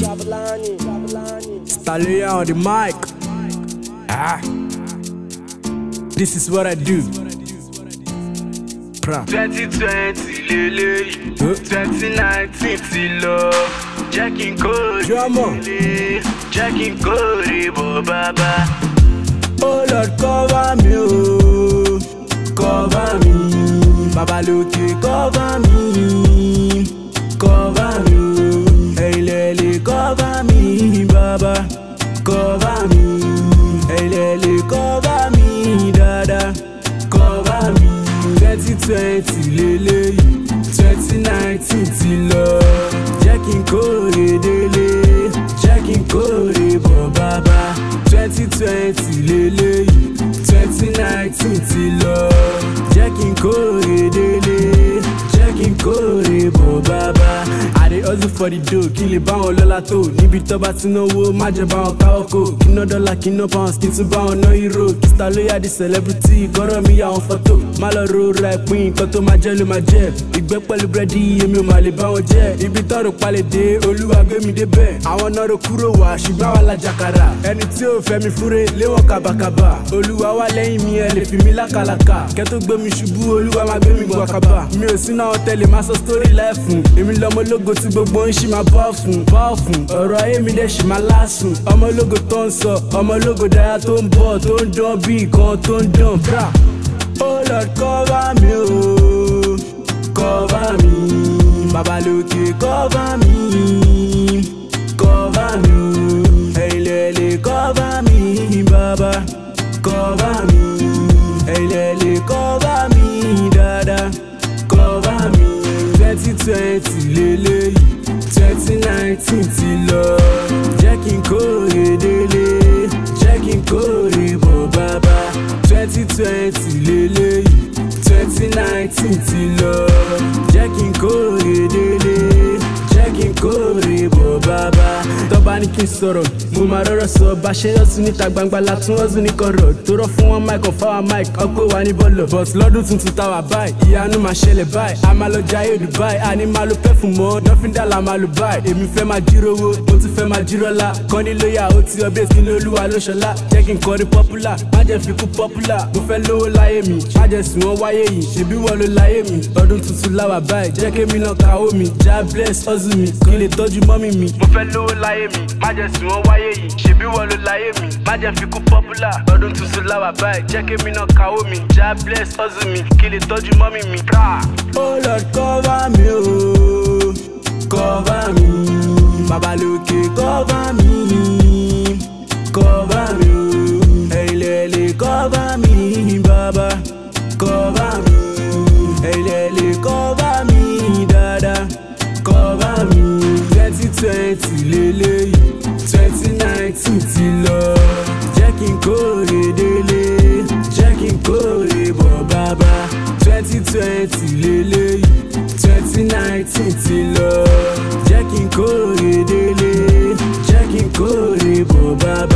Stallion on the mic. This is what I do. 2020 lele, 2019 ti lọ. Jẹ́ kí n kórè lele, jẹ́ kí n kórè bọ̀ bàbá. Oh Lord, cover me, oh, cover me. Baba lókè, cover me, cover me. Hey lele, cover me, Baba, cover me. Hey lele, cover me, Dada, cover me. 2020 lele, 2019 ti lọ. Jẹ́ kí n kórè délé, jẹ́ kí n kórè bọ̀ bàbá. 2020 lele, 2019 ti lọ. Jẹ́ kí n kórè délé, jẹ́ kí n kórè bọ̀ bàbá. I dey hustle for the dough, kí lè bá wọn lọ́la tó. Níbi tó bá ti náwó, má jẹ́ bá wọn káwọ́ kó. Kí ná dọ́là, kí ná pounds, kí n tún bá wọn ná euro. Kí Stallion di celebrity, kọ́rọ̀ mi àwọn fọ́tò. Má lọ ro ra ìpín, nǹkan tó máa jẹ́ ló máa jẹ́. Ìgbẹ́ pẹ̀lú búrẹ́dì, èmi ò máa lè bá wọn jẹ́. Ibi tọ́rọ̀ palẹ̀ dé, Olúwa gbé mi débẹ̀. Àwọn náà ro kúrò wá, ṣùgbọ́n àwa la jàkàrà. Ẹni tí ò fẹ́ mi fúre, léwọ̀n kàbàkàbà. Olúwa wà lẹ́yìn mi, ẹ lè fi mi lákàlàkà. Kẹ́ tó gbé mi ṣubú, Olúwa máa gbé mi gbọ́ àkàbà. Mi ò sínú àwọn tẹ́lẹ̀ máa sọ sítórì láìfún. Èmi lọmọ ológo tí gbogbo ń ṣì máa bọ́ fún. Ọ̀rọ̀ ayé mi dẹ̀ ṣì máa lásùn. Ọmọ ológo tó ń sọ, ọmọ ológo dára tó ń bọ̀, tó ń dán bí nǹkan tó ń dán. Bra. Oh Lord, cover me, oh, cover me. Baba lókè, cover me, cover me. Hey lele, cover me, Baba, cover me. Hey lele, cover me, Dada, cover me. 2020 lele, 2019 ti lọ. Jẹ́ kí n kórè délé, jẹ́ kí n kórè bọ̀ bàbá. 2020 lele, 2019 ti lọ. Jẹ́ kí n kórè délé, jẹ́ kí n kórè bọ̀ bàbá. Tọ́ba ní kí n sọ̀rọ̀, mo máa rọ́rọ̀ sọ. Bá ṣe ọ̀sùn níta gbangba látún ọ̀sùn ní kọ̀rọ̀. Tó rọ̀ fún wọn mic ọ̀fà wa mic, ọ̀pẹ́ wa ní bọ́ọ̀lù. But lọ́dún tuntun tá wà báyìí, ìyanu máa ṣẹlẹ̀ báyìí. A máa lọ jayé Dubai, a ní máa lo pẹ́fù mọ́. Dọ́fíńdà la máa lo báyìí. Èmi fẹ́ máa jíròwó, mo tún fẹ́ máa jírọ́lá. Kọ́ni lóyà ó ti update kí ní Olúwa ló ṣọlá. Jẹ́ kí n kọrin popular, má jẹ́ fi kú popular. Mo fẹ́ lówó láyé mi, má jẹ́ sùn wọ́n wáyé yìí. Ṣèbí wọ́n ló láyé mi, ọdún tuntun láwà báyìí. Jẹ́ kémi náà káwó mi, já bless hustle mi, kí lè tọ́jú mọ́mì mi. Mo fẹ́ lówó láyé mi, má jẹ́ sùn wọ́n wáyé yìí. Ṣèbí wọ́n ló láyé mi, má jẹ́ fi kú popular. Ọdún tuntun láwà báyìí. Jẹ́ kémi náà káwó mi, já bless hustle mi, kí lè tọ́jú mọ́mì mi. Oh Lord, cover me, oh, cover me. Baba lókè, cover me, cover me. Hey lele, cover me, Baba, cover me. Hey lele, cover me, Dada, cover me. 2020 lele, 2019 ti lọ. Jẹ́ kí n kórè délé, jẹ́ kí n kórè bọ̀ bàbá. 2020 lele, 2019 ti lọ. Jẹ́ kí n kórè délé, jẹ́ kí n kórè bọ̀ bàbá.